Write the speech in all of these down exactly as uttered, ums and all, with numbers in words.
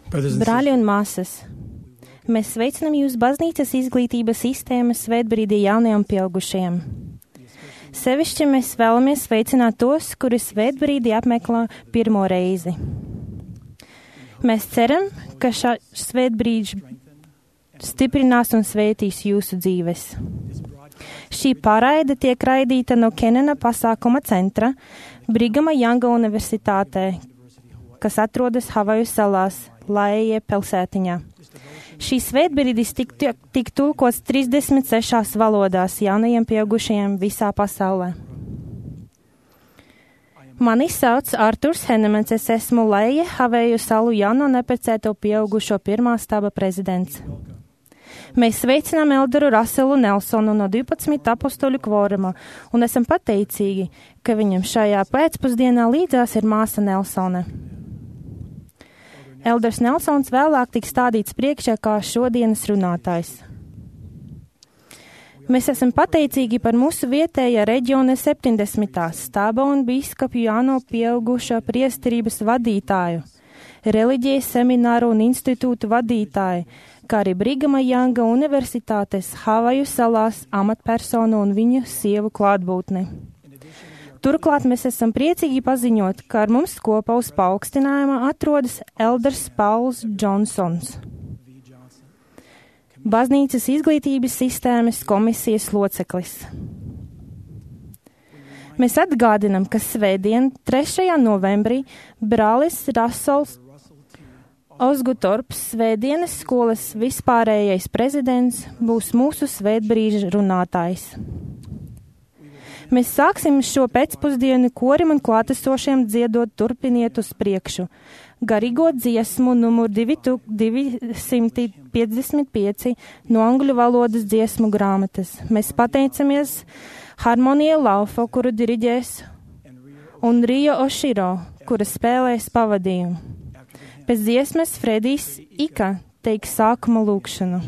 Brāļi un māsas, mēs sveicinām jūs baznīcas izglītības sistēmas svētbrīdī jaunajiem pieaugušajiem. Sevišķi mēs vēlamies sveicināt tos, kuri svētbrīdī apmeklē pirmo reizi. Mēs ceram, ka šā svētbrīdž stiprinās un svētīs jūsu dzīves. Šī pārraide tiek raidīta no Kenena pasākuma centra Brigama Janga universitātē, kas atrodas Havaju salās, Laie pilsētiņā. Šī svētbrīdis tik, tik tulkots trīsdesmit sešās valodās jaunajiem pieaugušajiem visā pasaulē. Mani sauc Arturs Henemans, es esmu Laie Havaju salu jauno neprecēto pieaugušo pirmā staba prezidents. Mēs sveicinām elderu Raselu Nelsonu no divpadsmit apostoļu kvoruma un esam pateicīgi, ka viņam šajā pēcpusdienā līdzās ir māsa Nelsone. Elders Nelsons vēlāk tiks stādīts priekšā kā šodienas runātājs. Mēs esam pateicīgi par mūsu vietējā reģiona septiņdesmitā stāba un bīskapu jauno pieaugušo priesterības vadītāju, reliģijas semināru un institūtu vadītāju, kā arī Brigama Janga universitātes Havaju salās amatpersonu un viņu sievu klātbūtni. Turklāt mēs esam priecīgi paziņot, ka ar mums kopā uz paaugstinājuma atrodas elders Pauls Džonsons, baznīcas izglītības sistēmas komisijas loceklis. Mēs atgādinam, ka svētdien, trešajā novembrī, brālis Rasels Ozgutorps, svētdienas skolas vispārējais prezidents, būs mūsu svētbrīža runātājs. Mēs sāksim šo pēcpusdienu korim un klātesošiem dziedot turpiniet uz priekšu. Garīgo dziesmu numur divsimt piecdesmit pieci no angļu valodas dziesmu grāmatas. Mēs pateicamies Harmonija Laufo, kuru diriģēs, un Rio Oshiro, kura spēlēs pavadījumu. Pēc dziesmas Fredijs Ika teiks sākuma lūkšanu.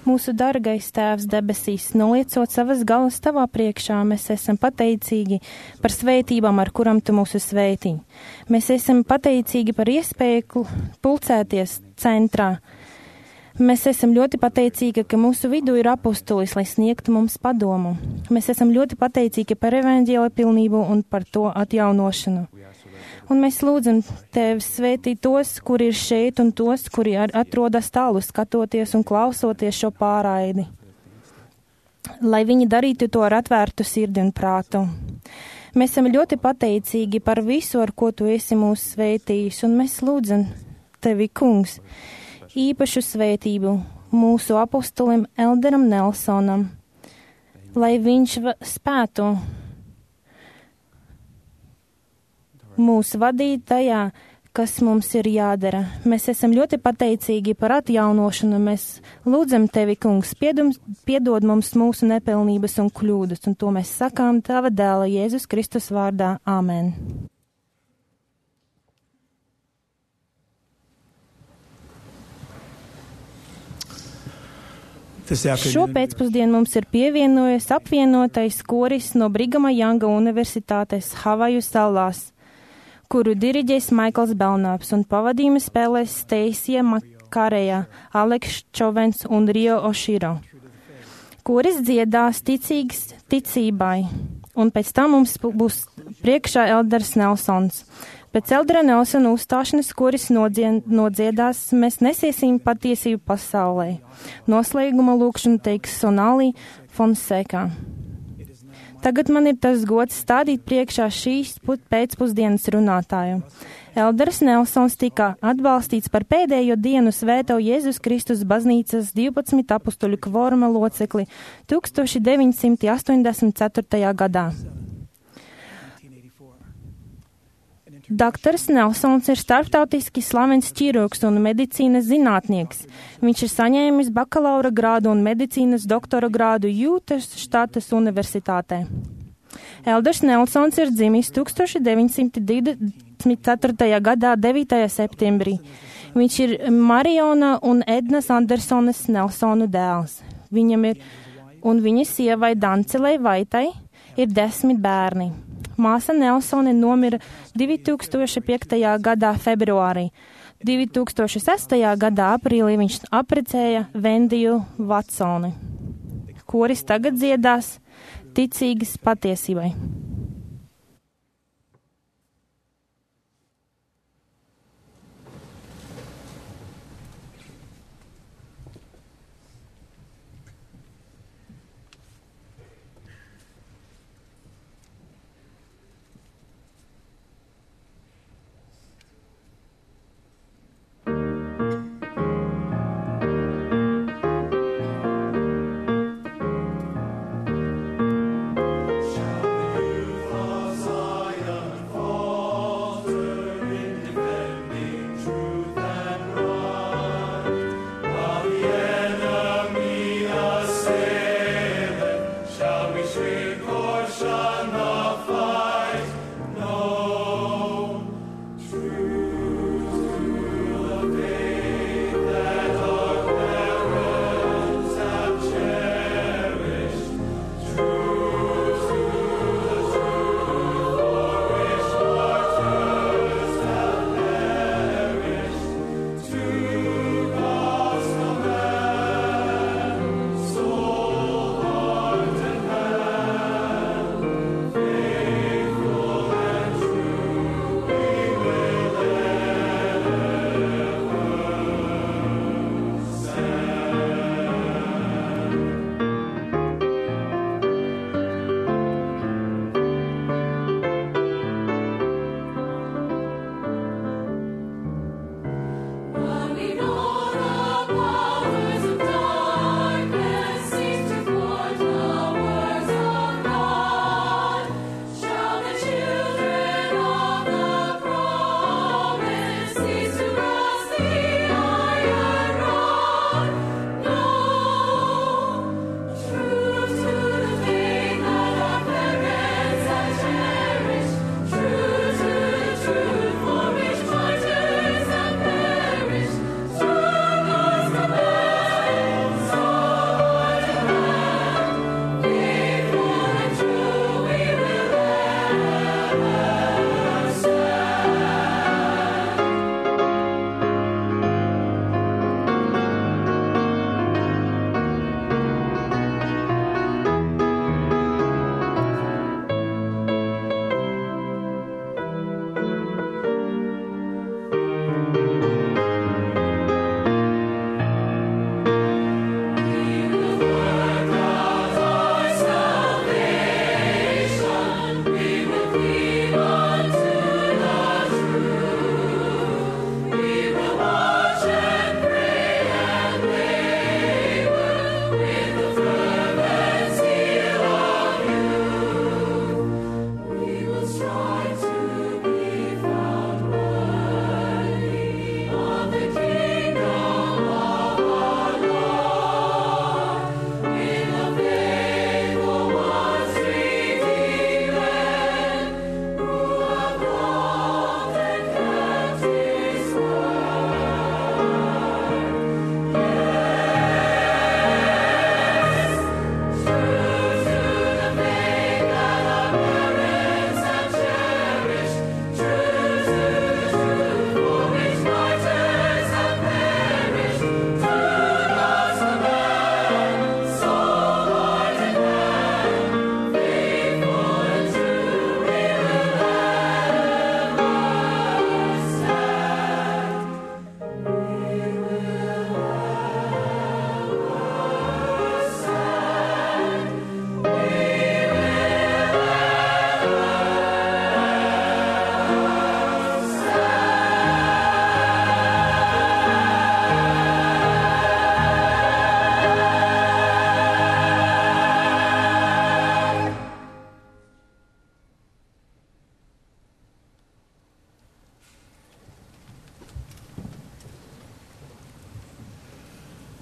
Mūsu dargais Tēvs debesīs, noliecot savas galvas tavā priekšā, mēs esam pateicīgi par svētībām, ar kuram tu mūsu svētī. Mēs esam pateicīgi par iespēju pulcēties centrā. Mēs esam ļoti pateicīgi, ka mūsu vidū ir apustulis, lai sniegtu mums padomu. Mēs esam ļoti pateicīgi par evaņģēla pilnību un par to atjaunošanu. Un mēs lūdzam Tevi svētīt tos, kuri ir šeit, un tos, kuri atrodas tālu skatoties un klausoties šo pārraidi. Lai viņi darītu to ar atvērtu sirdi un prātu. Mēs esam ļoti pateicīgi par visu, ar ko Tu esi mūs svētījis, un mēs lūdzam Tevi, Kungs, īpašu svētību mūsu apostolim Elderam Nelsonam, lai viņš spētu mūs vadīt tajā, kas mums ir jādara. Mēs esam ļoti pateicīgi par atjaunošanu. Mēs lūdzam Tevi, Kungs, piedum, piedod mums mūsu nepilnības un kļūdas, un to mēs sakām Tava dēla Jēzus Kristus vārdā. Āmen. Šo pēcpusdienu mums ir pievienojies apvienotais koris no Brigama Janga Universitātes Havaju salās, kuru diriģēs Maikls Belnāps un pavadījuma spēlēs Steisija Makarēja, Aleks Čovens un Rio Oširo. Koris dziedās ticīgs ticībai, un pēc tam mums būs priekšā Elders Nelsons. Pēc Eldera Nelsona uzstāšanas koris nodzied, nodziedās Mēs nesiesim patiesību pasaulē. Noslēguma lūkšanu teiks Sonali Fonseca. Tagad man ir tas gods stādīt priekšā šīs pēcpusdienas runātāju. Elders Nelsons tika atbalstīts par pēdējo dienu svēto Jēzus Kristus baznīcas divpadsmit apustuļu kvoruma locekli tūkstoš deviņsimt astoņdesmit ceturtajā gadā. Doktors Nelsons ir starptautiski slavens ķirurgs un medicīnas zinātnieks. Viņš ir saņēmis bakalaura grādu un medicīnas doktora grādu Jūtas štatas universitātē. Elders Nelsons ir dzimis tūkstoš deviņsimt divdesmit ceturtajā gadā devītajā septembrī. Viņš ir Mariona un Ednas Andersonas Nelsonu dēls. Viņam ir, un viņa sievai Dancelei Vaitai ir desmit bērni. Māsa Nelsone nomira divi tūkstoši piektajā gadā februārī. divi tūkstoši sestajā gadā aprīlī viņš apprecēja Vendiju Vatsoni. Koris tagad dziedās ticīgas patiesībai. Shall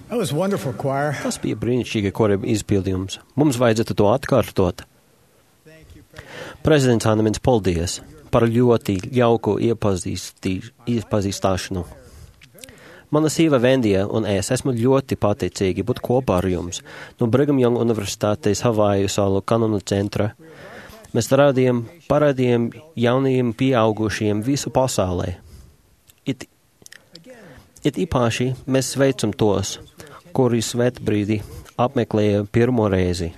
That was wonderful, choir. Tas bija brīnišķīgi kora izpildījums. Mums vajadzētu to atkārtot. Prezidents Hannemins, paldies par ļoti jauku iepazīstāšanu. Mana sieva Vendija un es esmu ļoti pateicīgi būt kopā ar jums no Brigham Young Universitātes Havaju salu kanonu centra. Mēs rādījām, parādījām jaunajiem pieaugušiem visu pasaulē. It, it īpaši mēs sveicam tos, kuri svētbrīdi apmeklēja pirmo reizi.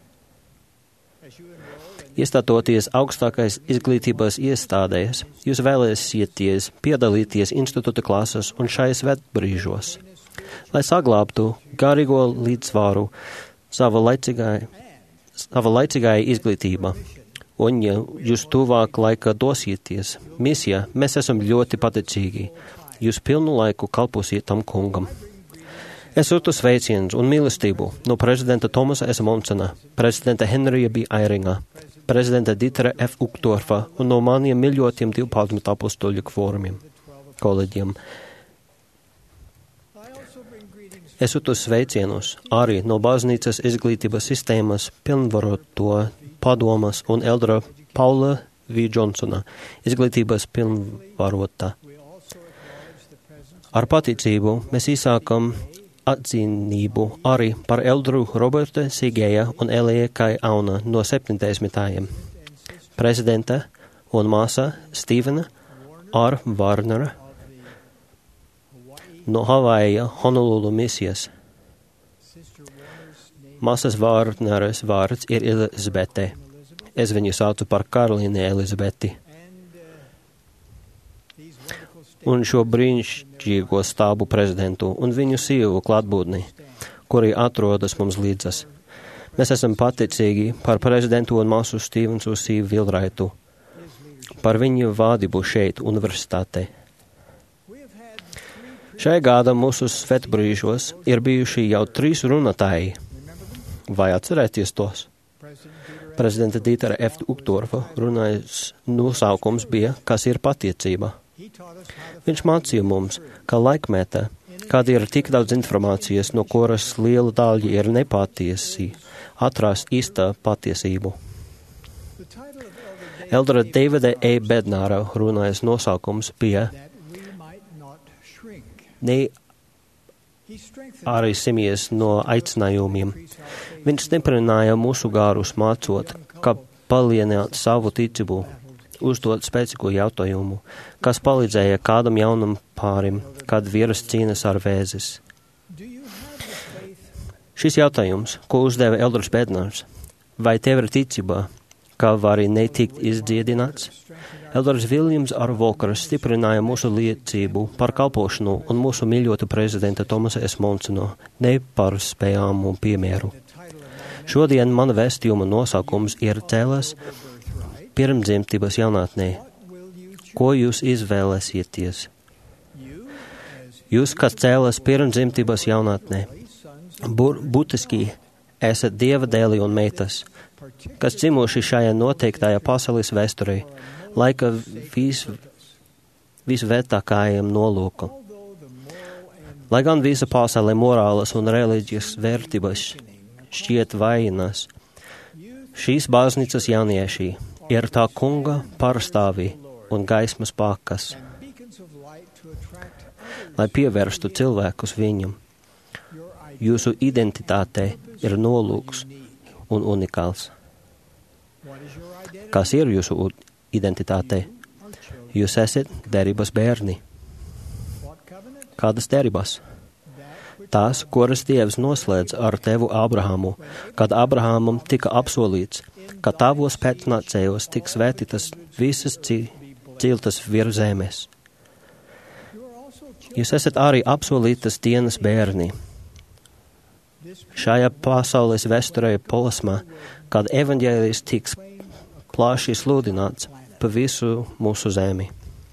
Iestātoties augstākais izglītības iestādēs, jūs vēlēsieties piedalīties institūta klases un šai svētbrīžos, lai saglābtu garīgo līdzsvaru sava laicīgai, sava laicīgai izglītība. Un, ja jūs tuvāk laika dosieties misijā, mēs esam ļoti pateicīgi. Jūs pilnu laiku kalposiet tam kungam. Es sūtu sveicienus un mīlestību no prezidenta Tomasa S. Monsona, prezidenta Henrija B. Airinga, prezidenta Dietera F. Uchtdorfa un no maniem mīļotiem divpadsmit apostoļu kvorumiem, kolēģiem. Es sūtu sveicienus arī no baznīcas izglītības sistēmas pilnvaroto padomas un eldra Paula V. Johnsona, izglītības pilnvarota. Ar paticību mēs izsākam atzinību arī par eldru Roberta Sigēja un Elija Kai Auna no septiņdesmitajiem, prezidenta un māsa Stevena R. Warnera no Havaja Honolulu misijas. Māsas Warneras vārds ir Elizabete. Es viņu saucu par Karolīnu Elizabeti. Un šo brīnišķīgo stābu prezidentu un viņu sievu klātbūtni, kuri atrodas mums līdzas. Mēs esam pateicīgi par prezidentu un māsu Stevensu sīvu Vilraitu, par viņu vādību šeit, universitātē. Šajā gada mūsu svētbrīžos ir bijuši jau trīs runātāji. Vai atcerēties tos? Prezidenta Dietera F. Uchtdorfa runājas nosaukums bija, kas ir patiecība. Viņš mācīja mums, ka laikmetā, kad ir tik daudz informācijas, no kuras liela daļa ir nepatiesi, atrast īstā patiesību. Eldra Davida E. Bednāra runājas nosaukums bija ne arī simies no aicinājumiem. Viņš stiprināja mūsu gārus mācot, kā palielināt savu ticību, uzdot spēcīgu jautājumu, kas palīdzēja kādam jaunam pārim, kad vīrs cīnas ar vēzis. Šis jautājums, ko uzdeva Eldrs Bednārs, vai tev ir ticība, ka vari netikt izdziedināts? Eldrs Viljams R. Volkers stiprināja mūsu liecību par kalpošanu un mūsu mīļotu prezidenta Tomasa S. Monsona nepārspējamu piemēru. Šodien mana vēstījuma nosaukums ir cēlās pirmdzimtības jaunatnē. Ko jūs izvēlēsieties? Jūs, kas cēlās pirmdzimtības jaunatnē, būtiski esat Dieva dēli un meitas, kas dzimuši šajā noteiktajā pasaules vēsturē, laika vis, visvētākajam nolūkam. Lai gan visa pasaulē morālas un reliģijas vērtības šķiet vainas, šīs baznīcas jaunieši ir tā kunga pārstāvji un gaismas pakas, lai pievērstu cilvēkus viņam. Jūsu identitāte ir nolūks un unikāls. Kas ir jūsu identitāte? Jūs esat derības bērni. Kādas derības? Tās, kuras Dievs noslēdz ar tevu Abrahamu, kad Abrahamam tika apsolīts, ka tavos pēcnācējos tiks svētītas visas ciltas virs zemes. Jūs esat arī apsolītas dienas bērni. Šajā pasaules vēsturē posmā, kad evaņģēlijs tiks plaši sludināts pa visu mūsu zemi.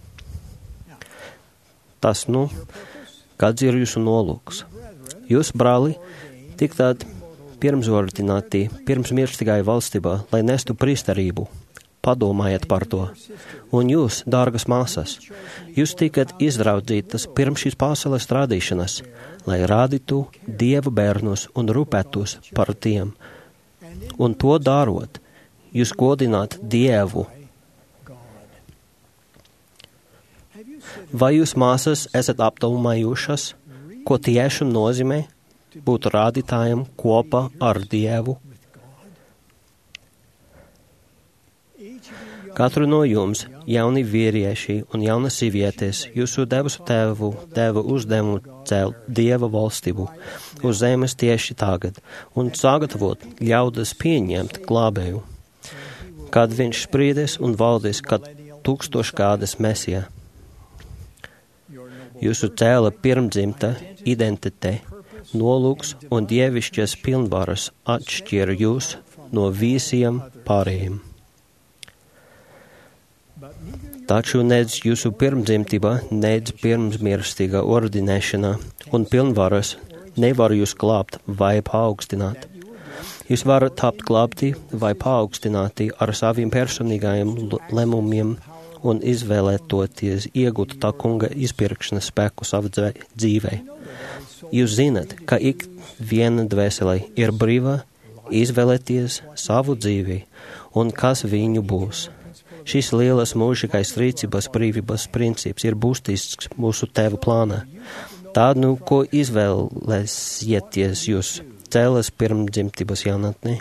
Tas, nu, kāds ir jūsu nolūks? Jūs, brāli, tiktāt pirmsvordināti pirms mirstīgai valstībā, lai nestu priesterību, padomājiet par to. Un jūs, dārgas māsas, jūs tikat izraudzītas pirms šīs pasaules radīšanas, lai rādītu Dieva bērnus un rūpētos par tiem. Un to darot, jūs godināt Dievu. Vai jūs, māsas, esat apdomājušas, ko tiešām nozīmē būt rādītājiem kopā ar Dievu? Katru no jums, jauni vīrieši un jaunas sievietes, jūsu debesu tēvu deva uzdevumu celt Dieva valstību uz zemes tieši tagad un sagatavot ļaudis pieņemt glābēju, kad viņš sprīdēs un valdīs, kad tūkstošgades mesija. Jūsu cēla pirmdzimta identitāte, nolūks un dievišķas pilnvaras atšķir jūs no visiem pārējiem. Taču nedz jūsu pirmdzimtība, nedz pirmsmirstīga ordinēšana un pilnvaras nevar jūs glābt vai paaugstināt. Jūs varat tapt glābti vai paaugstināti ar saviem personīgajiem lemumiem un izvēlētoties iegūt tā kunga izpirkšanas spēku savu dzīvē. Jūs zinat, ka ik viena dvēselē ir brīva izvēlēties savu dzīvi un kas viņu būs. Šis lielas mūžīgais rīcības brīvības princips ir būtisks mūsu Tēva plānā. Tā, nu, ko izvēlēsieties jūs cēlas pirmdzimtības jaunatnē?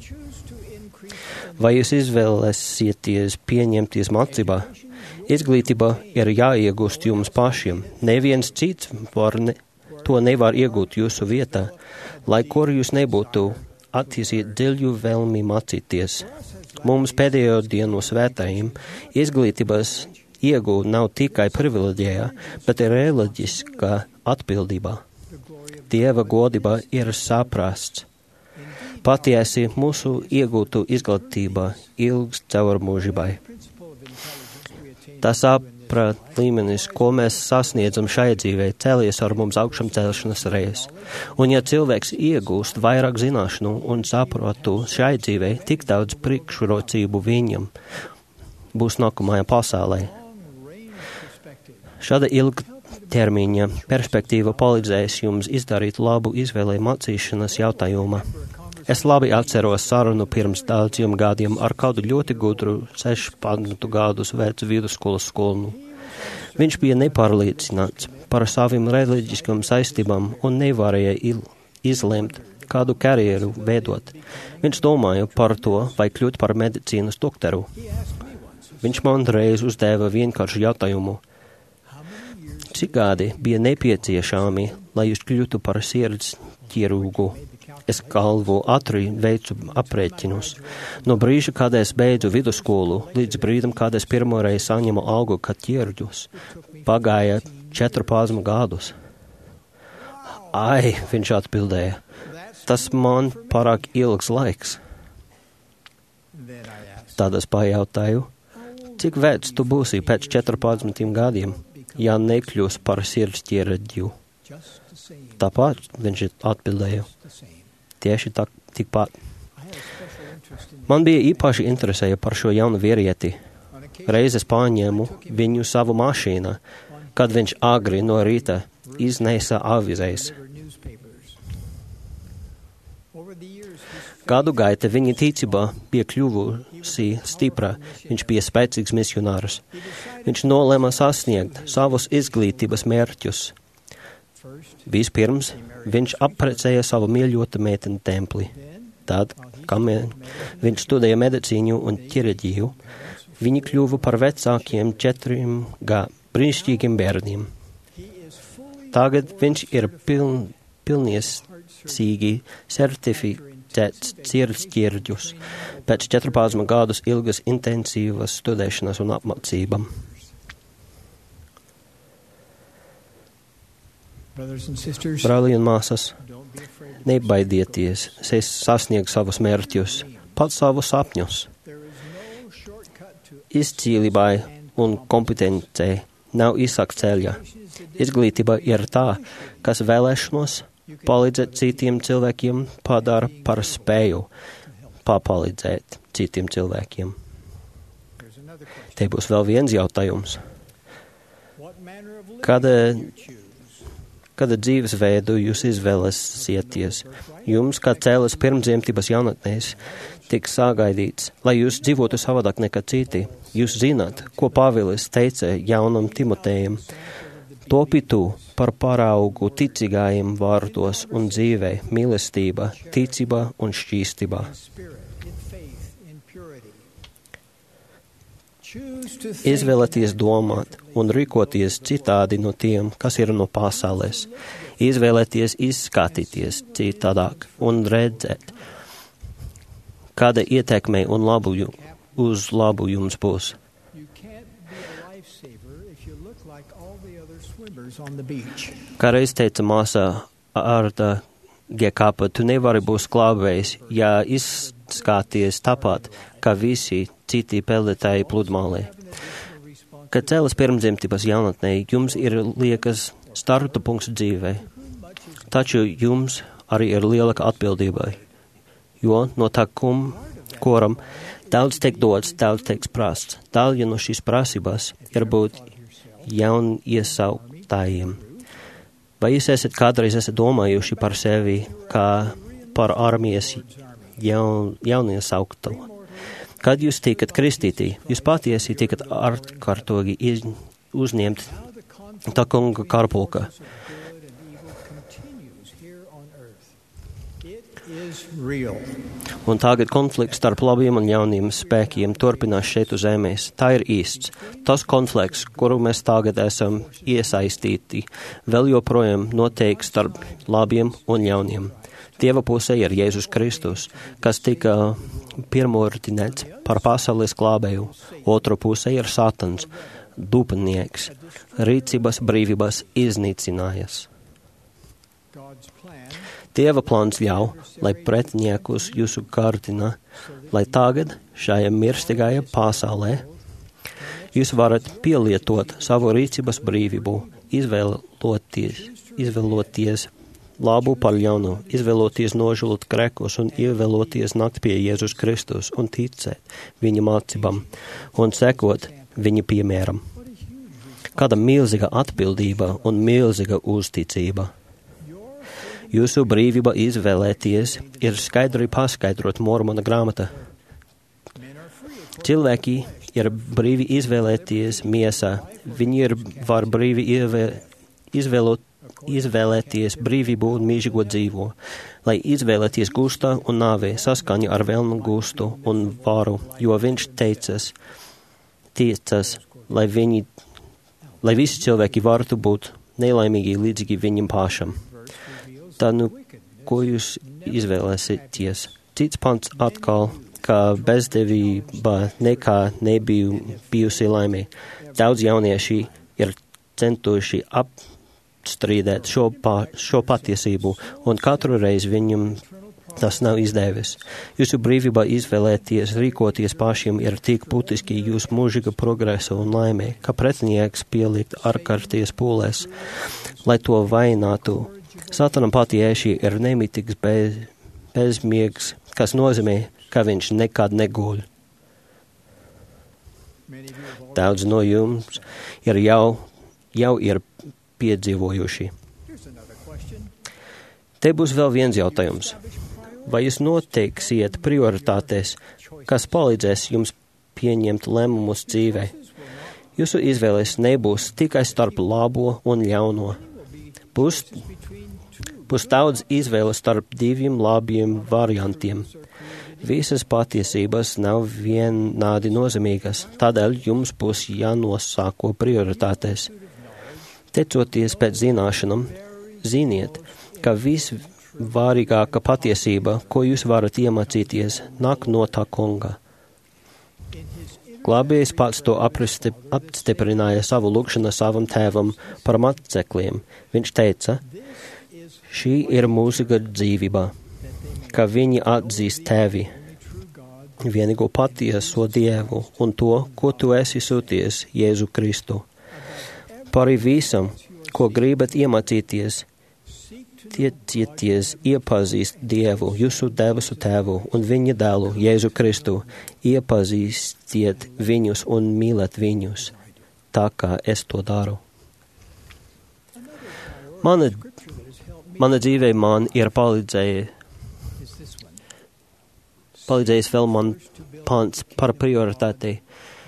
Vai jūs izvēlēsieties pieņemties mācībā? Izglītība ir jāiegūst jums pašiem. Neviens cits var ne, to nevar iegūt jūsu vietā, lai kur jūs nebūtu attīstīt dziļu vēlmi mācīties. Mums pēdējo dienu svētājiem izglītības iegūt nav tikai privileģijā, bet ir reliģiskā atbildībā. Dieva godība ir saprasts. Patiesi mūsu iegūtu izglītība ilgs caur mūžībai. Tas saprat līmenis, ko mēs sasniedzam šai dzīvē, cēlies ar mums augšam celšanas reizes. Un ja cilvēks iegūst vairāk zināšanu un sapratu šai dzīvē, tik daudz priekšrocību viņam būs nākamajā pasaulē. Šāda ilgtermiņa perspektīva palīdzēs jums izdarīt labu izvēli mācīšanas jautājumā. Es labi atceros sarunu pirms daudziem gadiem ar kādu ļoti gudru sešpadsmit gadus vecu vidusskolas skolnu. Viņš bija nepārliecināts par saviem reliģiskām saistībām un nevarēja izlemt, kādu karjeru veidot. Viņš domāja par to, vai kļūt par medicīnas doktoru. Viņš man reiz uzdeva vienkāršu jautājumu. Cik gadi bija nepieciešami, lai jūs kļūtu par sirds ķirurgu? Es galvu ātri veicu aprēķinus. No brīža, kad es beidzu vidusskolu, līdz brīdim, kad es pirmoreiz saņemu algu kā ķirurģis, pagāja četrpadsmit gadus. Ai, viņš atbildēja, tas man pārāk ilgs laiks. Tad es pajautāju, cik vecs tu būsi pēc četrpadsmit gadiem, ja nekļūs par sirds ķirurģiju? Tāpat viņš atbildēja. Tieši tā, tikpat. Man bija īpaši interesēja par šo jaunu vīrieti. Reizes paņēmu viņu savu mašīnā, kad viņš agri no rīta iznesa avīzēs. Gadu gaita viņa ticība bija kļuvusi stipra, viņš bija spēcīgs misionārs. Viņš nolēma sasniegt savus izglītības mērķus. Vispirms viņš apprecēja savu mīļotu meiteni templi. Tad, kamēr viņš studēja medicīnu un ķirurģiju, viņi kļuva par vecākiem četriem gā brīnišķīgiem bērniem. Tagad viņš ir piln, pilniecīgi certificēts sirds ķirurģis pēc četrpadsmit gadus ilgas intensīvas studēšanas un apmācībām. Brāļi un māsas, nebaidieties sasniegt savus mērķus, pat savus sapņus. Izcīlībai un kompetencei nav īsāka ceļa. Izglītība ir tā, kas vēlēšanos palīdzēt citiem cilvēkiem padara par spēju papalīdzēt citiem cilvēkiem. Te būs vēl viens jautājums. Kāda, kāda dzīvesveidu jūs izvēlēsieties? Jums, kā cēlas pirmdzimtības jaunatnēs, tiks sagaidīts, lai jūs dzīvotu savādāk nekā citi. Jūs zināt, ko Pāvils teica jaunam Timotejam. Topi tu par paraugu ticīgajiem vārdos un dzīvē, mīlestība, ticība un šķīstībā. Izvēlēties domāt un rīkoties citādi no tiem, kas ir no pasaules. Izvēlēties izskatīties citādāk un redzēt, kāda ietekme un labu uz labu jums būs. Kā reiz teica māsā Arta Gekapa, tu nevari būt glābējs, ja izskaties tāpat, kā visi citi peldētāji pludmalē. Kad cēlas pirmdzimtības jaunatnē, jums ir liekas starta punkts dzīvē, taču jums arī ir lielāka atbildība, jo no tā, kum, kuram daudz tiek dots, daudz tiek prasts. Daļa no šīs prasības ir būt jaun iesauktājiem. Vai jūs esat kādreiz esat domājuši par sevi kā par armijas jaun, jauniesauktā? Kad jūs tikat kristītī, jūs patiesi tikat ārkārtīgi uzņemt tā kunga karpulka. Un tagad konflikts starp labiem un jauniem spēkiem turpinās šeit uz zemes. Tā ir īsts. Tas konflikts, kuru mēs tagad esam iesaistīti, vēl joprojām notiek starp labiem un jauniem. Dieva pusē ir Jēzus Kristus, kas tika pirmordinēts par pasaules glābēju. Otru pusē ir Satans, dupnieks, rīcības brīvības iznīcinājās. Dieva plāns ļauj, lai pretiniekus jūsu kārdina, lai tagad šajā mirstīgajā pasaulē jūs varat pielietot savu rīcības brīvību, izvēloties, izvēloties labu par ļaunu, izvēloties nožēlot grēkus un izvēloties nākt pie Jēzus Kristus un ticēt viņa mācībām un sekot viņa piemēram. Kāda milzīga atbildība un milzīga uzticība. Jūsu brīvība izvēlēties ir skaidri paskaidrot Mormona grāmata. Cilvēki ir brīvi izvēlēties miesā. Viņi ir var brīvi izvēlot, izvēlēties brīvību un mīžīgo dzīvo, lai izvēlēties gustā un nāvē saskaņu ar vēlnu gustu un varu, jo viņš teicas, tiecas, lai, viņi, lai visi cilvēki varētu būt nelaimīgi līdzīgi viņam pašam. Tā nu, ko jūs izvēlēsieties? Cits pants atkal, ka bezdevība nekā nebija bijusi laimē. Daudz jaunieši ir centuši apstrīdēt šo, pa, šo patiesību, un katru reizi viņam tas nav izdevies. Jūsu brīvība izvēlēties, rīkoties pašiem ir tik būtiski jūsu mūžīga progresa un laimē, ka pretinieks pielikt ārkārties pūlēs, lai to vainātu. Satanam patieši ir nemitīgs bez, bezmiegs, kas nozīmē, ka viņš nekad neguļ. Daudz no jums ir jau, jau ir piedzīvojuši. Te būs vēl viens jautājums. Vai jūs noteiksiet prioritātes, kas palīdzēs jums pieņemt lēmumus dzīvē? Jūsu izvēles nebūs tikai starp labo un ļauno. Būs Būs daudz izvēles starp diviem labiem variantiem. Visas patiesības nav vienādi nozīmīgas, tādēļ jums būs jānosāko prioritātes. Tecoties pēc zināšanām, ziniet, ka visvārīgākā patiesība, ko jūs varat iemācīties, nāk no tā kunga. Glābējs pats to apstiprināja savu lūgšanu savam tēvam par mācekliem. Viņš teica, šī ir mūžīga dzīvība, ka viņi atzīst tevi, vienīgo patieso Dievu un to, ko tu esi sūties, Jēzu Kristu. Par visam, ko gribat iemācīties, tiecieties iepazīst Dievu, jūsu debesu tēvu un viņa dēlu, Jēzu Kristu. Iepazīstiet viņus un mīlēt viņus, tā kā es to daru. Mana, mana dzīvē man ir palīdzējis, palīdzējis vēl man pants par prioritāti.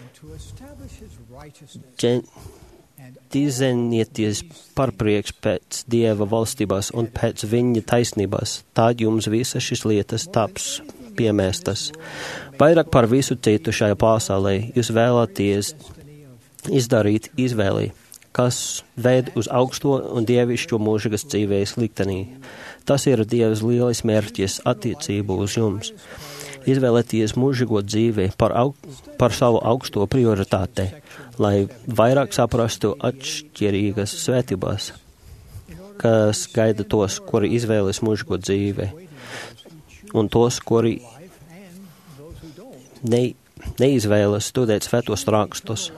Dīzenieties par priekš pēc Dieva valstības un pēc viņa taisnības, tad jums visas šīs lietas taps piemēstas. Vairāk par visu citu šajā pasaulē jūs vēlaties izdarīt izvēli, kas ved uz augsto un dievišķo mūžīgas dzīvēs liktenī. Tas ir Dievs lielais mērķis attiecību uz jums. Izvēlēties mūžīgo dzīvi par, aug, par savu augsto prioritāti, lai vairāk saprastu atšķirīgas svētības, kas gaida tos, kuri izvēlas mūžīgo dzīvi, un tos, kuri ne, neizvēlas studēt svētos rakstus.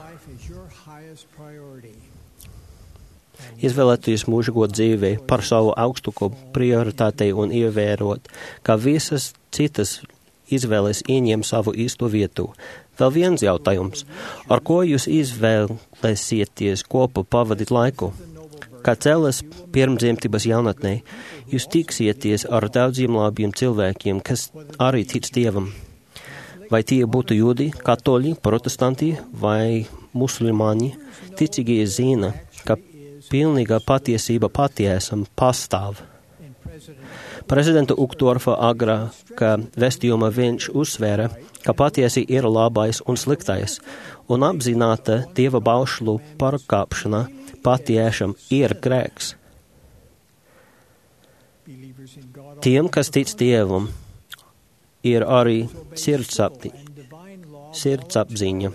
Izvēlēties mūžīgo dzīvi par savu augstāko prioritāti un ievērot, ka visas citas izvēles ieņem savu īsto vietu. Vēl viens jautājums. Ar ko jūs izvēlēsieties kopā pavadīt laiku? Kā cēlas pirmdzimtības jaunatnē, jūs tiksieties ar daudziem labiem cilvēkiem, kas arī tic Dievam. Vai tie būtu jūdi, katoļi, protestanti vai musulmaņi, ticīgie zina, ka pilnīga patiesība patiesam pastāv. Prezidenta Uktorfa agrākā vēstījumā viņš uzsvēra, ka patiesi ir labais un sliktais, un apzināta Dieva baušļu pārkāpšana patiešām ir grēks. Tiem, kas tic Dievam, ir arī sirdsapti, sirdsapziņa.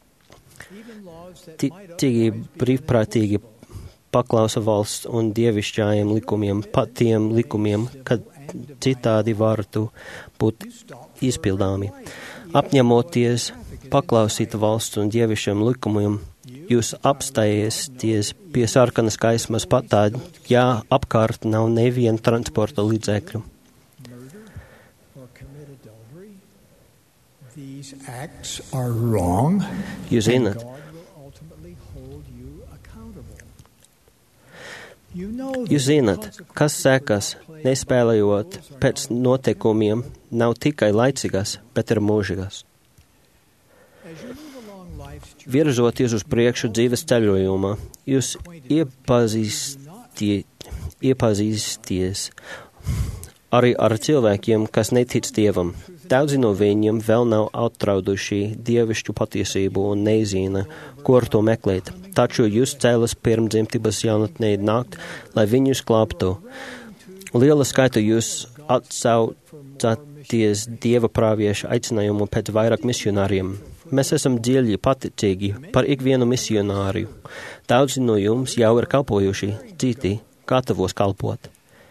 Ticīgi brīvprātīgi paklausa valsts un dievišķājiem likumiem, pat tiem likumiem, kad citādi varētu būt izpildāmi. Apņemoties paklausīt valsts un dievišķiem likumiem, jūs apstājiesties pie sarkanas gaismas pat tad, ja apkārt nav neviena transporta līdzekļu. Jūs zināt, Jūs zināt, kas sekas, nespēlējot pēc noteikumiem, nav tikai laicīgas, bet ir mūžīgas. Virzoties uz priekšu dzīves ceļojumā, jūs iepazīstie, iepazīsties arī ar cilvēkiem, kas netic Dievam. Daudzi no viņiem vēl nav atrauduši dievišķu patiesību un nezina, kur to meklēt. Taču jūs cēlas pirmdzimtības jaunatnē nākt, lai viņus glābtu. Liela skaita jūs atsaucaties Dieva pravieša aicinājumu pēc vairāk misionāriem. Mēs esam dziļi paticīgi par ikvienu misionāriju. Daudzi no jums jau ir kalpojuši, citi gatavos kalpot.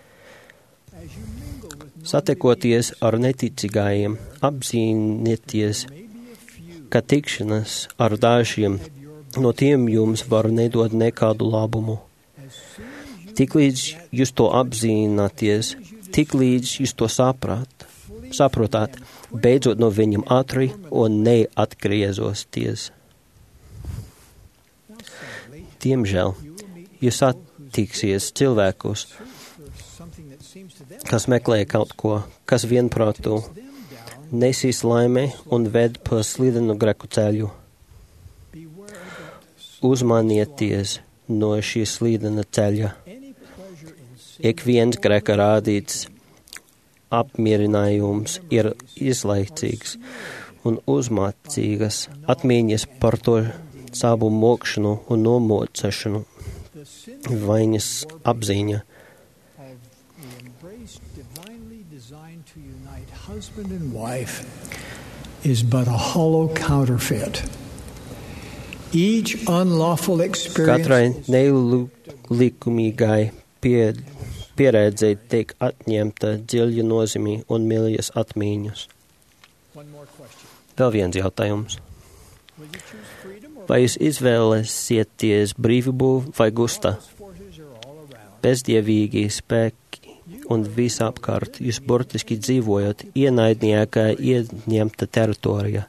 Satiekoties ar neticīgajiem, apzināties, ka tikšanās ar dažiem no tiem jums var nedot nekādu labumu. Tiklīdz jūs to apzināties, tiklīdz jūs to saprāt, saprotāt, beidzot no viņiem ātri un neatgriezosties. Diemžēl, jūs satiksies cilvēkus, kas meklē kaut ko, kas vienprātu nesīs laimi un ved pa slidenu greku ceļu. Uzmanieties no šī slidena ceļa. Ik viens greka rādīts apmierinājums ir izlaicīgs un uzmācīgas atmiņas par to savu mokšanu un nomocēšanu, vainas apziņa. Husband and wife is but a hollow counterfeit. Each unlawful experience. Katrai nelikumīgai pie, pieredzei tiek atņemta dziļa nozīme un miljas atmiņas. Vēl viens jautājums. Vai jūs izvēlēsieties brīvību vai gusta? Bezdievīgi spēki un visapkārt jūs burtiski dzīvojat ienaidnieka ieņemta teritorija.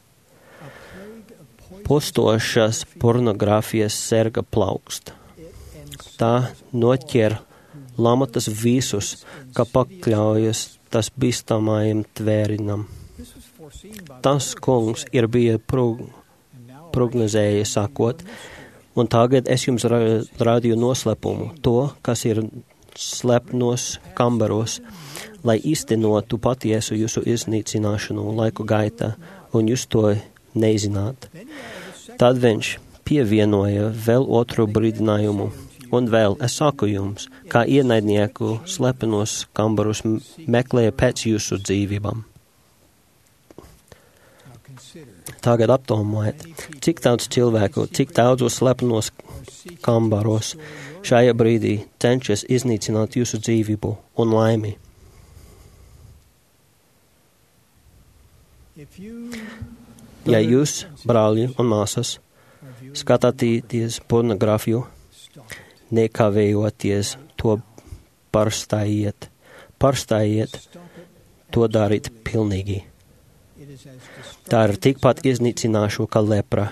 Postošas pornogrāfijas serga plaukst. Tā noķer lamatas visus, kā pakļaujas tas bīstamajam tvērinam. Tas kungs ir bija prog prognozēja sakot, un tagad es jums ra rādīju noslēpumu, to, kas ir slepnos kambaros, lai īstenotu patiesu jūsu iznīcināšanu laiku gaitā, un jūs to nezināt. Tad viņš pievienoja vēl otru brīdinājumu, un vēl es saku jums, kā ienaidnieku slepenos kambarus meklēja pēc jūsu dzīvībām. Tagad apdomājiet, cik daudz cilvēku, cik daudzos slepenos kambaros šajā brīdī cenšas iznīcināt jūsu dzīvību un laimi. Ja jūs, brāļi un māsas, skatāties pornogrāfiju, nekavējoties to pārstājiet, pārstājiet to darīt pilnīgi. Tā ir tikpat iznīcināšu kā lepra,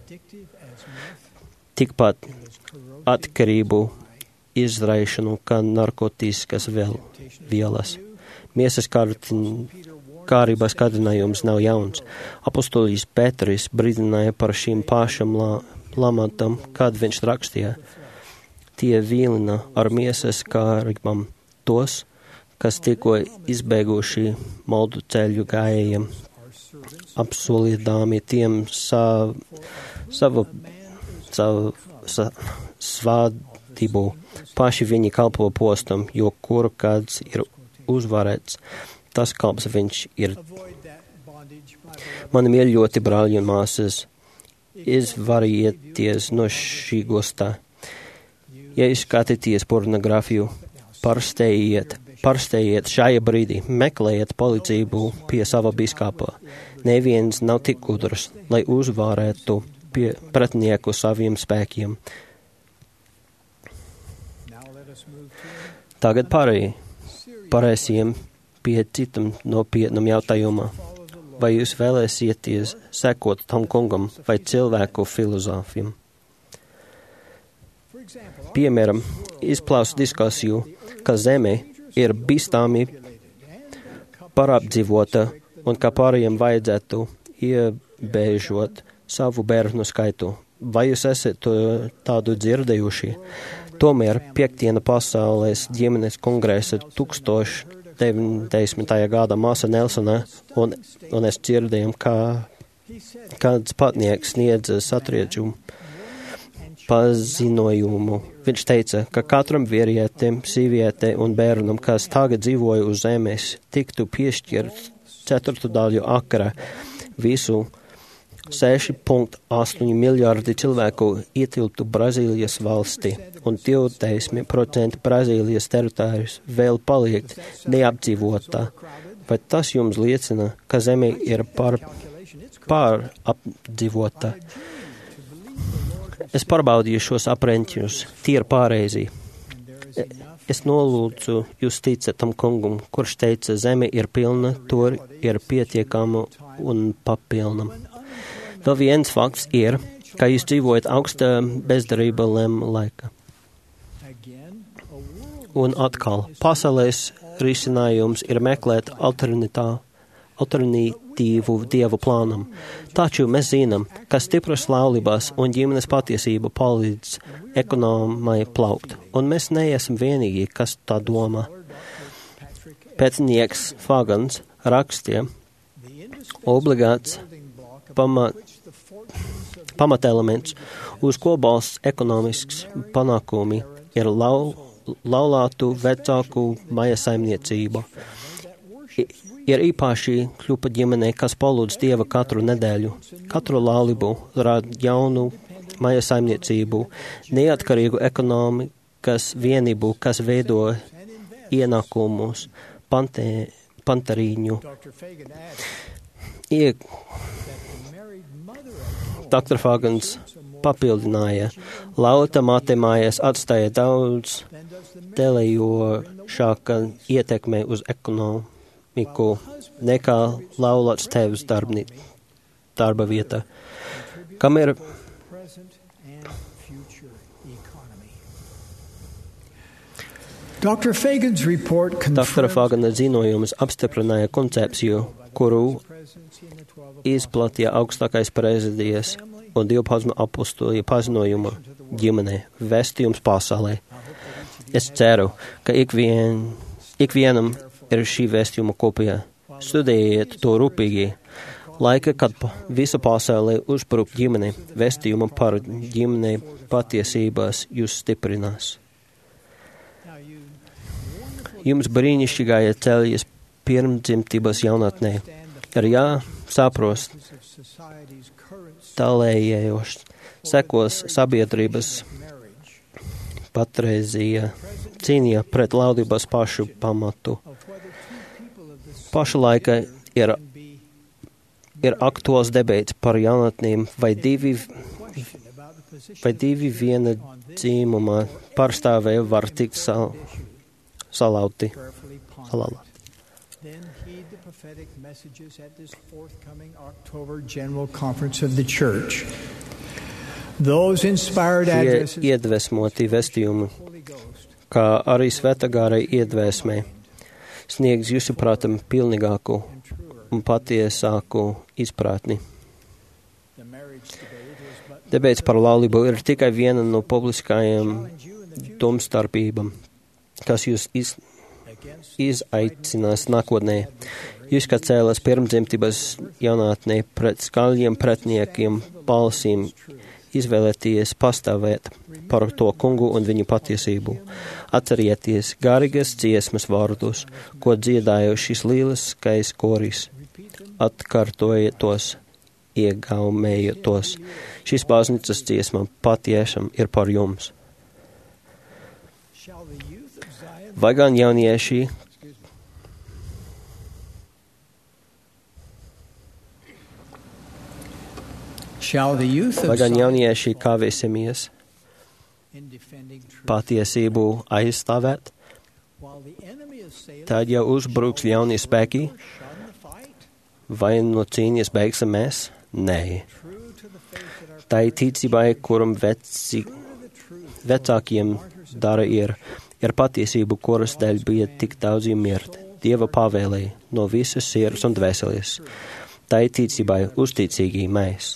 tikpat atkarību izraišanu kā narkotiskas vēl vielas. Miesas kārības kārdinājums nav jauns. Apostolis Pēteris brīdināja par šīm pašam lamatām, kad viņš rakstīja. Tie vilina ar miesas kārībām tos, kas tikko izbeiguši maldu ceļu gājējiem, apsolīdāmi tiem savu, savu, savu sa, svādību. Paši viņi kalpo postam, jo kur kāds ir uzvarēts, tas kalps viņš ir. Mani mīļoti brāļi un māsas, izvarieties no šī gostā. Ja izskatīties pornogrāfiju, pārsteijiet, pārsteijiet šajā brīdī, meklējiet palīdzību pie sava biskapa. Neviens nav tik gudrs, lai uzvarētu pie pretinieku saviem spēkiem. Tagad pārēj, pārēsim pie citam nopietnam jautājumā. Vai jūs vēlēsieties sekot tam kungam vai cilvēku filozofiem? Piemēram, izplaust diskusiju, ka zeme ir bīstami pārapdzīvota un ka pārējiem vajadzētu iebežot savu bērnu skaitu. Vai jūs esat tādu dzirdējuši? Tomēr piekdiena pasaules ģimenes kongresa tūkstoš deviņdesmitajā gada māsa Nelsona un, un es dzirdēju, kā kāds patnieks sniedza satriedžumu paziņojumu. Viņš teica, ka katram vīrietim, sīvietei un bērnam, kas tagad dzīvoja uz zemes, tiktu piešķirt ceturtu daļu akra. Visu seši komats astoņi miljārdi cilvēku ietilptu Brazīlijas valstī, un divdesmit procenti Brazīlijas teritorijas vēl paliek neapdzīvotā. Vai tas jums liecina, ka zeme ir pār, pārapdzīvotā? Es pārbaudīju šos aprēķinus, tie ir pareizi. Es nolūdzu jūs ticat tam kungam, kurš teica, zeme ir pilna, tur ir pietiekama un papilna. Vēl viens fakts ir, ka jūs dzīvojat augsta bezdarība lem laika. Un atkal, pasaulēs risinājums ir meklēt alternatīvu dievu plānam. Taču mēs zinām, ka stipras laulībās un ģimenes patiesība palīdz ekonomai plaukt, un mēs neesam vienīgi, kas tā domā. Pētnieks Fagans rakstīja, obligāts pamat, pamatelements, uz ko balsts ekonomisks panākumi ir lau, laulātu vecāku mājasaimniecība. Ir īpaši kļupa ģimenei, kas palūdz Dieva katru nedēļu, katru laulību, rāda jaunu mājasaimniecību, neatkarīgu ekonomikas vienību, kas veido ienākumus, pante, pantarīņu. Ie, doktor Fagans papildināja. Lauta matemājas atstāja daudz telējošāka ietekme uz ekonomiku nekā laulāts tēvs darbni, darba vietā. Kam ir Doktora Fagana ziņojums apstiprināja koncepciju, kuru izplatīja augstākais prezidijas un divpadsmit apostoli paziņojuma ģimene vēstījums pasaulē. Es ceru, ka ikvien, ikvienam ir šī vēstījuma kopija. Studējiet to rūpīgi. Laika, kad visa pasaulē uzbruk ģimene, vēstījuma par ģimene patiesībās jūs stiprinās. Jums brīnišķīgāja ceļas pirmdzimtības jaunatnē. Ir jāsaprost tālējos sekos sabiedrības patreizīja cīņa pret laulības pašu pamatu. Pašlaika ir, ir aktuāls debats par jaunatnēm, vai divi, vai divi viena dzīmuma pārstāvēji var tikt sal, salauti. Salauti. Then heed the prophetic messages at this forthcoming October General Conference of the Church. Those inspired addresses Šie iedvesmoti vēstījumi, kā arī Svētā gara iedvesmē, sniegs jūsu prātam pilnīgāku un patiesāku izpratni. Debats par laulību ir tikai viena no publiskajām domstarpībām, kas jūs iz, izaicinās nākotnē. Jūs, kā cēlās pirmdzimtības jaunatnē pret skaļiem pretniekiem balsīm, izvēlēties pastāvēt par to kungu un viņu patiesību. Atcerieties garīgas dziesmas vārdus, ko dziedāja šis lieliskais koris. Atkārtojiet tos, iegaumējiet tos. Šis baznīcas dziesma patiešām ir par jums. Vai gan jaunieši, vai gan jaunieši kavēsimies patiesību aizstāvēt, tad jau uzbruks ļaunie spēki, vai no cīņas beigsim mēs? Nē. Tai ticībai, kuram veci, vecākiem dara ir, ir patiesību, kuras dēļ bija tik daudzi mirti. Dieva pavēlēja no visas sirds un dvēseles. Tai ticībai uzticīgi mēs.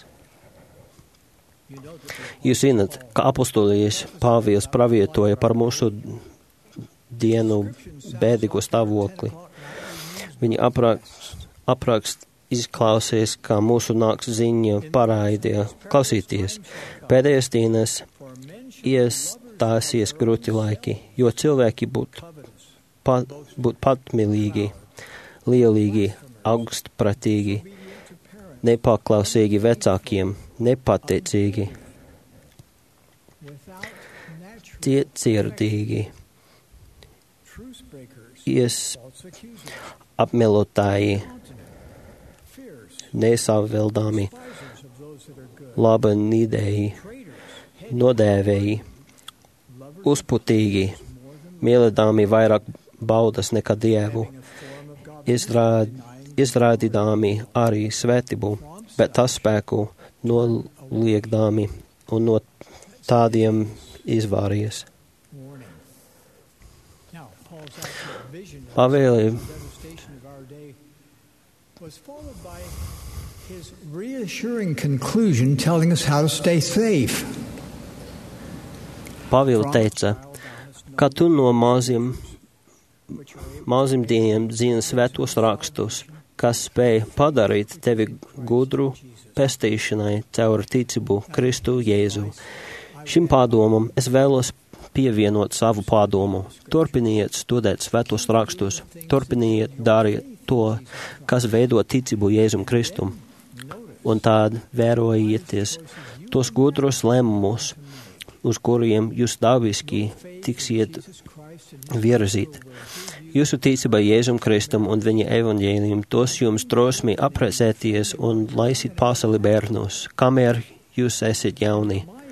Jūs zināt, ka apostolijas Pāvils pravietoja par mūsu dienu bēdīgo stāvokli. Viņa aprakst, aprakst izklausies, kā mūsu nāks ziņa parādīja klausīties. Pēdējās dienas iestāsies grūti laiki, jo cilvēki būtu pat, būt patmilīgi, lielīgi, augstpratīgi, nepaklausīgi vecākiem, nepateicīgi, cietsirdīgi, ies apmelotāji, nesaveldāmi, labanīdēji, nodēvēji, uzputīgi, mīlēdāmi vairāk baudas nekā Dievu, izrād, izrādīdāmi arī svētību, bet tas spēku noliekdāmi un no tādiem izvāries. Pavēli was followed by his reassuring conclusion telling us how to stay safe. Pāvils teica, ka tu no maziem, maziem dieniem zini svētos rakstus, kas spēj padarīt tevi gudru pestīšanai caur ticību Kristu Jēzu. Šim pārdomam es vēlos pievienot savu pārdomu. Turpiniet studēt svētos rakstus, turpiniet darīt to, kas veido ticību Jēzum Kristum, un tād vērojieties tos gudros lēmumus, uz kuriem jūs dabiski tiksiet virzīt. Jūsu ticība Jēzum Kristum un viņa evaņģēlijum tos jums drosmi aprecēties un laisīt pasauli bērnus, kamēr jūs esat jauni.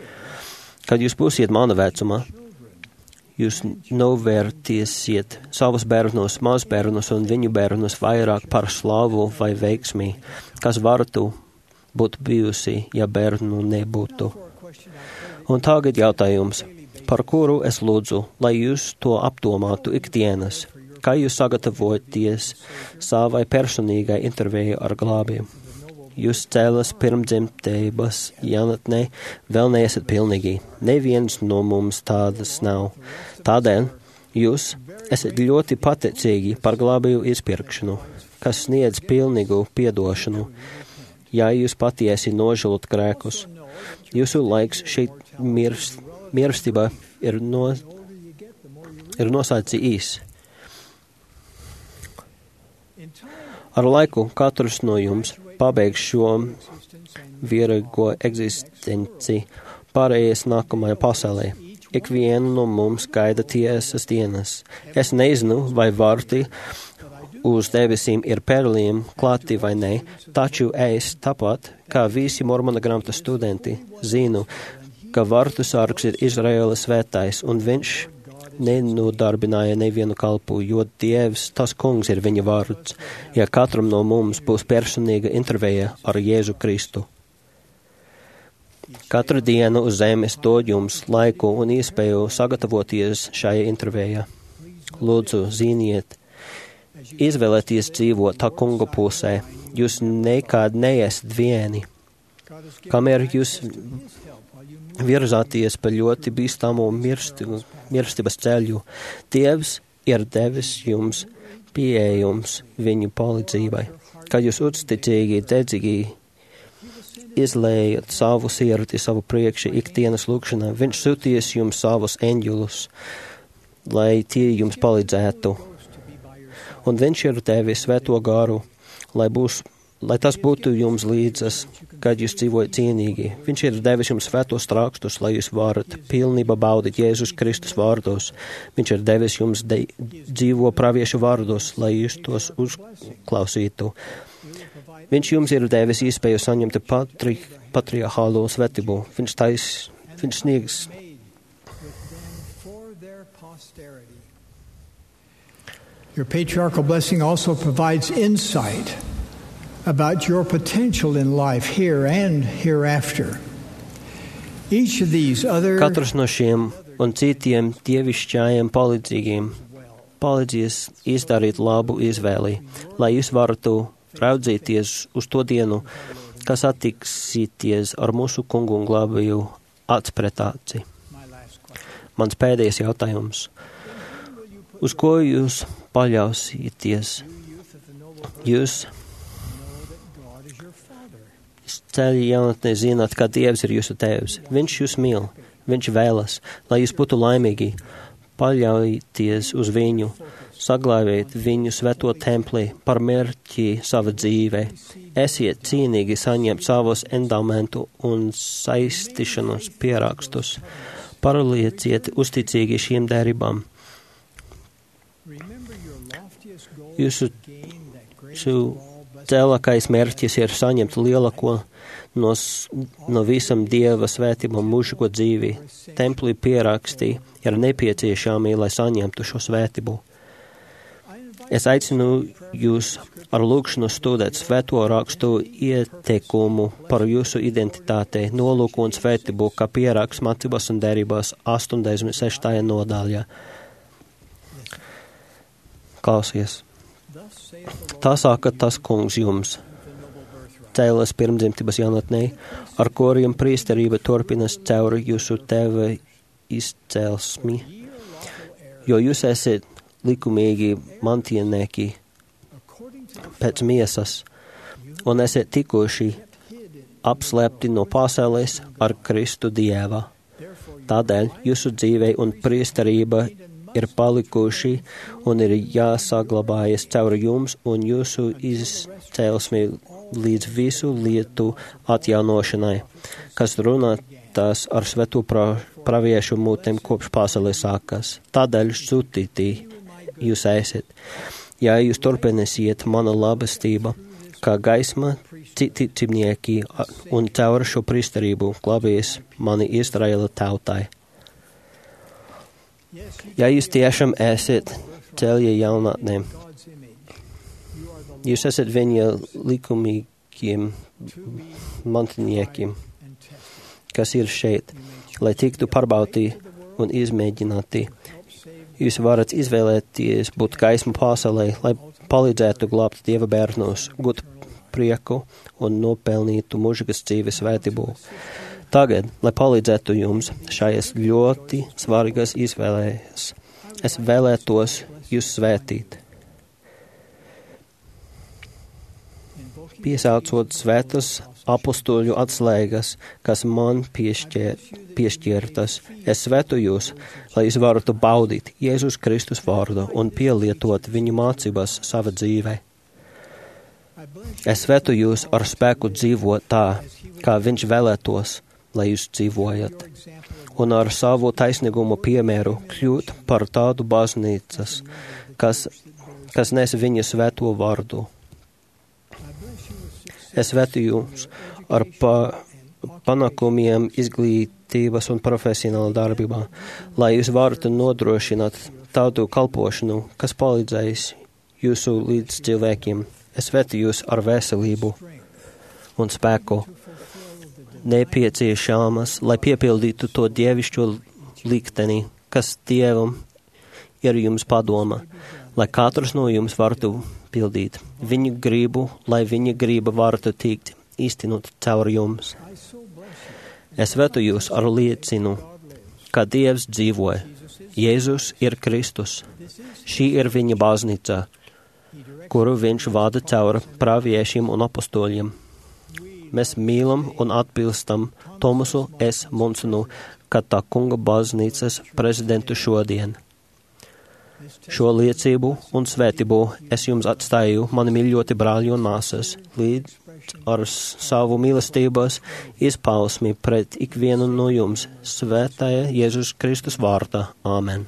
Kad jūs būsiet mana vecumā, jūs novērtiesiet savus bērnus, mazbērnus un viņu bērnus vairāk par slavu vai veiksmī, kas varētu būt bijusi, ja bērnu nebūtu. Un tagad jautājums, par kuru es lūdzu, lai jūs to apdomātu ikdienas, kā jūs sagatavoties savai personīgai intervijai ar glābiem. Jūs cēlas pirmdzimtības jaunatnē vēl neesat pilnīgi. Neviens no mums tādas nav. Tādēļ jūs esat ļoti pateicīgi par glābīju izpirkšanu, kas sniedz pilnīgu piedošanu, ja jūs patiesi nožēlot grēkus. Jūsu laiks šeit mirst, mirstībā ir, no, ir nosacījis. Ar laiku katrs no jums pabeigs šo vīrīgo eksistenci, pārējies nākamajā pasaulē. Ikvienu no mums gaida tiesas dienas. Es nezinu, vai varti uz debesīm ir perliem klāti vai ne, taču es, tāpat kā visi Mormona grāmatas studenti, zinu, ka vartu sargs ir Izraēla svētais, un viņš nenodarbināja nevienu kalpu, jo Dievs, tas kungs, ir viņa vārds, ja katram no mums būs personīga intervija ar Jēzu Kristu. Katru dienu uz zemes dod jums laiku un iespēju sagatavoties šai intervijai. Lūdzu, ziniet, izvēlēties dzīvot tā kunga pusē. Jūs nekad neesat vieni. Kamēr jūs virzāties pa ļoti bīstamu mirstības ceļu, Dievs ir devis jums pieejums viņu palīdzībai. Kad jūs uzticīgi, dedzīgi izlējat savu sirdi, savu priekšu ikdienas lūkšanā, viņš sūties jums savus eņģeļus, lai tie jums palīdzētu. Un viņš ir devis svēto garu, lai, būs, lai tas būtu jums līdzas, kad jūs dzīvojat cienīgi. Viņš ir devis jums svētos rakstus, lai jūs varat pilnībā baudīt Jēzus Kristus vārdos. Viņš ir devis jums de, dzīvo praviešu vārdos, lai jūs tos uzklausītu. Viņš jums ir devis iespēju saņemt patri, patriarchālo svētību. Viņš tais, viņš sniegs. Your patriarchal blessing also provides insight about your potential in life here and hereafter. Each of these other Katrs no šiem un citiem dievišķajiem palīdzīgiem palīdzies izdarīt labu izvēli, lai jūs varētu raudzīties uz to dienu, kas attiksīties ar mūsu kungu un glābēju acs pret aci. Mans pēdējais jautājums. Uz ko jūs paļausieties? Jūs ceļi jaunatnē zināt, ka Dievs ir jūsu tēvs. Viņš jūs mīl, viņš vēlas, lai jūs būtu laimīgi. Paļaujieties uz viņu, saglābiet viņu svēto templī par mērķi sava dzīvē. Esiet cīnīgi saņemt savus endamentu un saistīšanos pierakstus. Paralieciet uzticīgi šiem derībām. Jūsu cēlākais mērķis ir saņemt lielāko no, no visam Dieva svētībām mūžīgo dzīvi. Templī pierakstī ir nepieciešami, lai saņemtu šo svētību. Es aicinu jūs ar lūgšanu studēt svēto rakstu ieteikumu par jūsu identitāti, nolūku un svētību, kā pieraksts mācībās un derībās astoņdesmit sestajā nodaļā. Klausies. Tā saka tas kungs jums, cēlas pirmdzimtības jaunatnē, ar kuriem priesterība turpinas cauri jūsu tēva izcelsmi, jo jūs esat likumīgi mantienieki pēc miesas un esat tikuši apslēpti no pasaules ar Kristu Dievā. Tādēļ jūsu dzīvei un priesterība ir palikuši un ir jāsaglabājas caur jums un jūsu izcelsmi līdz visu lietu atjaunošanai, kas runātās ar sveto pra, praviešu mūtēm kopš pasaules sākas. Tādēļ sūtītī jūs esat. Ja jūs turpināsiet mana labestība, kā gaisma citi cimnieki un caur šo priesterību glābīs mani Izraēla tautai. Ja jūs tiešām esat ceļa jaunatnē, jūs esat viņa likumīgiem mantiniekiem, kas ir šeit, lai tiktu pārbaudīti un izmēģināti. Jūs varat izvēlēties būt gaismu pasaulē, lai palīdzētu glābt Dieva bērnus, gūt prieku un nopelnītu mūžīgas dzīves svētību. Tagad, lai palīdzētu jums šajās ļoti svarīgās izvēlēs, es vēlētos jūs svētīt. Piesaucot svētas apostoļu atslēgas, kas man piešķir, piešķirtas, es svetu jūs, lai jūs varētu baudīt Jēzus Kristus vārdu un pielietot viņu mācības sava dzīvē. Es svetu jūs ar spēku dzīvot tā, kā viņš vēlētos, lai jūs dzīvojat, un ar savu taisnīgumu piemēru kļūt par tādu baznīcas, kas, kas nes viņa svēto vārdu. Es svetu jums ar pa, panākumiem izglītības un profesionāla darbībā, lai jūs varētu nodrošināt tādu kalpošanu, kas palīdzēs jūsu līdz cilvēkiem. Es svetu jūs ar veselību un spēku, nepieciešamas, lai piepildītu to dievišķo likteni, kas Dievam ir jums padoma, lai katrs no jums varētu pildīt viņu gribu, lai viņa griba varētu tikt īstenot caur jums. Es svetu jūs ar liecinu, ka Dievs dzīvoja. Jēzus ir Kristus. Šī ir viņa baznīca, kuru viņš vada caur praviešiem un apostoļiem. Mēs mīlam un atbilstam Tomasu S. Munsonu, kā tā kunga baznīcas prezidentu šodien. Šo liecību un svētību es jums atstāju, mani mīļoti brāļi un māsas, līdz ar savu mīlestības izpausmi pret ikvienu no jums, svētāja Jēzus Kristus vārdā. Āmen.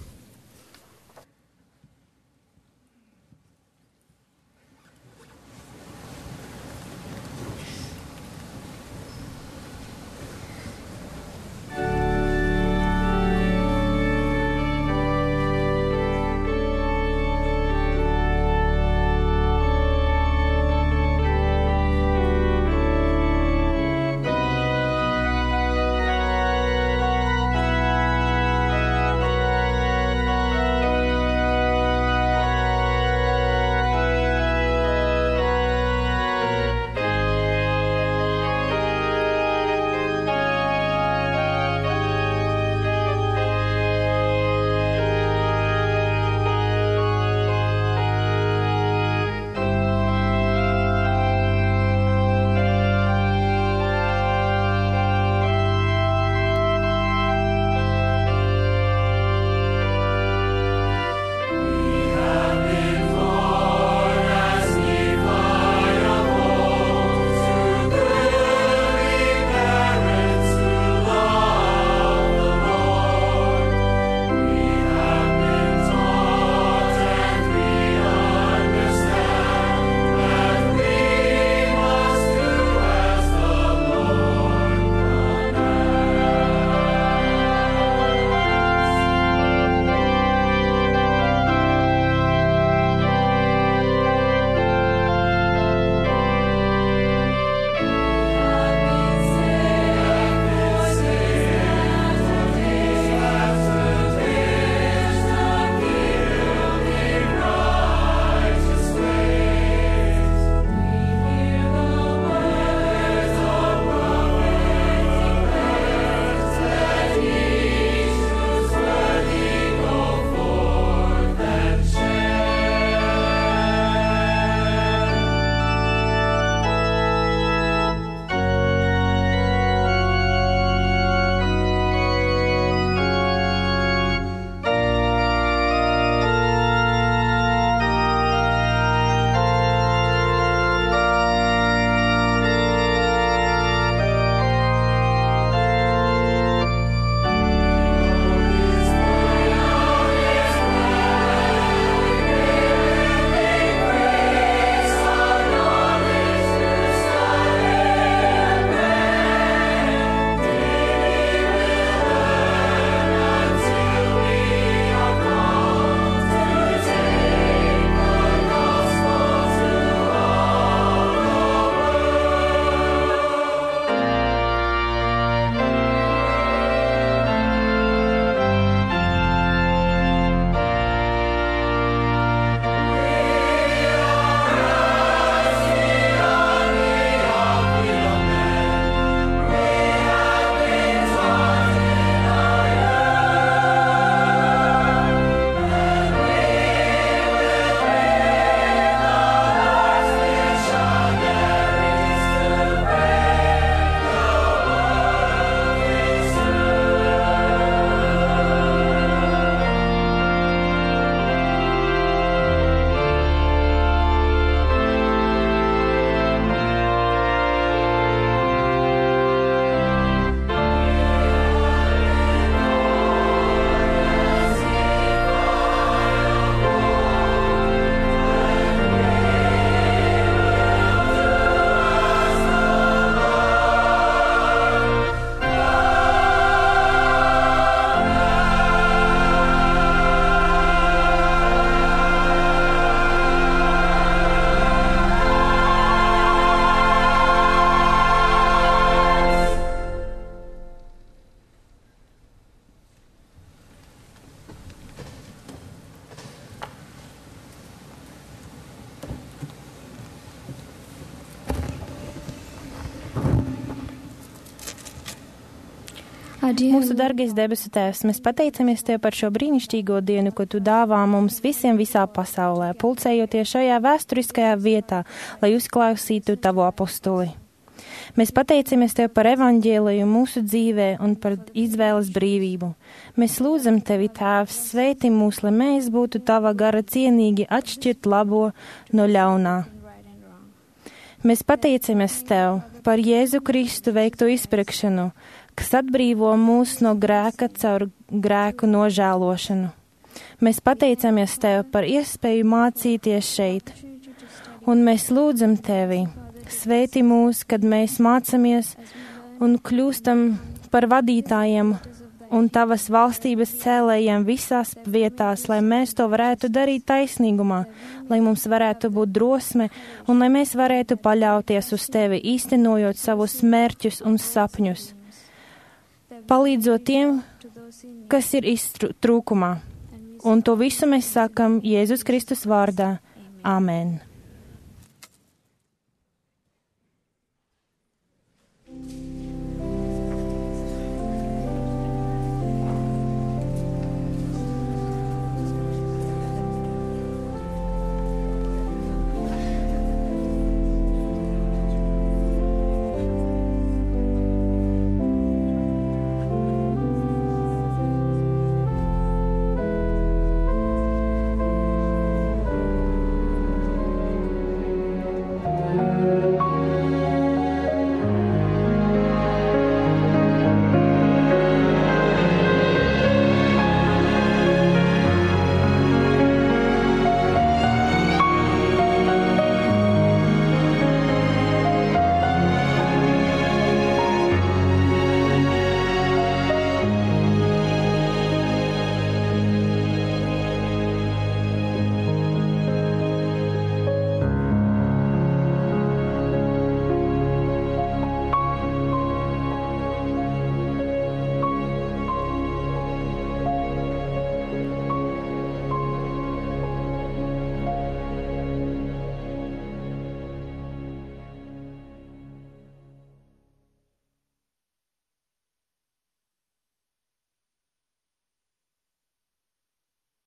Mūsu dargais debesu Tēvs, mēs pateicamies Tev par šo brīnišķīgo dienu, ko Tu dāvā mums visiem visā pasaulē, pulcējoties šajā vēsturiskajā vietā, lai uzklausītu Tavu apostuli. Mēs pateicamies Tev par evaņģēliju mūsu dzīvē un par izvēles brīvību. Mēs lūdzam Tevi, Tēvs, sveiti mūs, lai mēs būtu Tava gara cienīgi atšķirt labo no ļaunā. Mēs pateicamies Tev par Jēzu Kristu veikto izpirkšanu, kas atbrīvo mūs no grēka caur grēku nožēlošanu. Mēs pateicamies Tev par iespēju mācīties šeit, un mēs lūdzam Tevi, sveiti mūs, kad mēs mācamies un kļūstam par vadītājiem un Tavas valstības cēlējiem visās vietās, lai mēs to varētu darīt taisnīgumā, lai mums varētu būt drosme un lai mēs varētu paļauties uz Tevi, īstenojot savus mērķus un sapņus, palīdzot tiem, kas ir iztrūkumā. Un to visu mēs sakam Jēzus Kristus vārdā. Āmen.